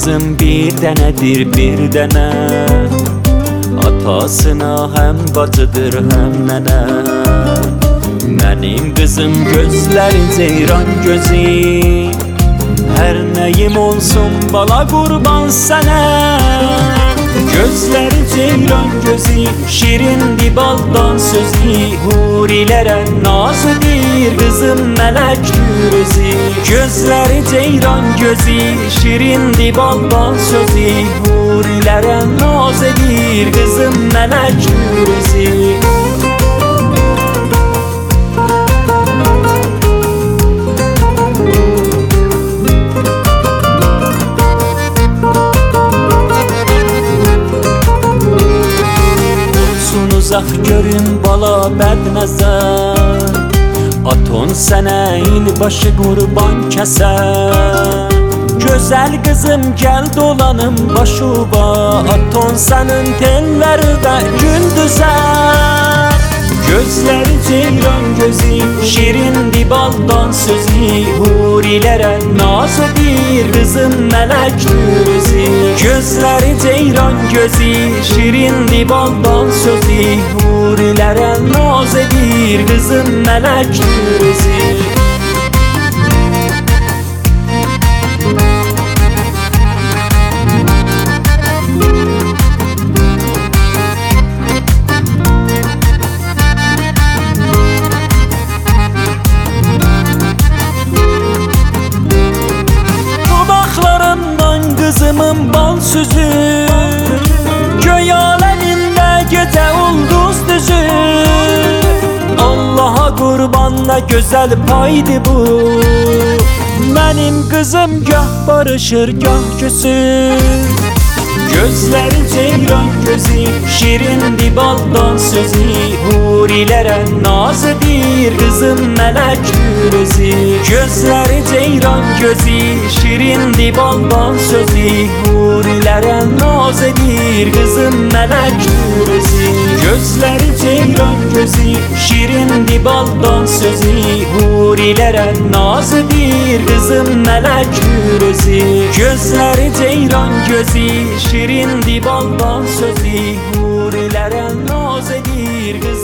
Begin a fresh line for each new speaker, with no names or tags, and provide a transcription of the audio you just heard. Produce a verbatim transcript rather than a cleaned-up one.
kızım bir denedir bir dene, atasına hem bacıdır hem nene. Benim kızım gözlerin ceyran gözü, her neyim olsun bala kurban sana. Gözleri ceyran gözü, şirindi baldan sözü, hurilere nazıdır kızım melektir özü. Gözleri ceyran gözü, şirindi baldan sözü, hurilere nazıdır kızım melektir özü. Uzak görün bala bədnəzər, aton sənə ilbaşı qurban kəsər. Gözəl qızım gəl dolanım başuba, aton sənin telləri də gündüzər. Gözləri ceyran gözü, şirindi baldan sözü, hurilərə nazıdır kızım melektir özü. Gözləri ceyran gözü, şirindi baldan sözü, hurilərə nazıdır kızım melektir özü. Kızımın bal sözü, göy aleminde gece ulduz düzü. Allah'a kurbanla güzel paydı bu. Benim kızım gah barışır gah küsür. Gözleri ceyran gözü, şirindi baldan sözü, hurilere nazıdır kızım melektir özü. Gözleri ceyran gözü, şirindi baldan sözü, hurilere nazıdır kızım melektir özü. Gözleri ceyran gözü, şirindi baldan sözü, hurilere nazıdır kızım melektir özü. Gözleri ceyran gözü, şirindi baldan sözü, hurilere naz edir.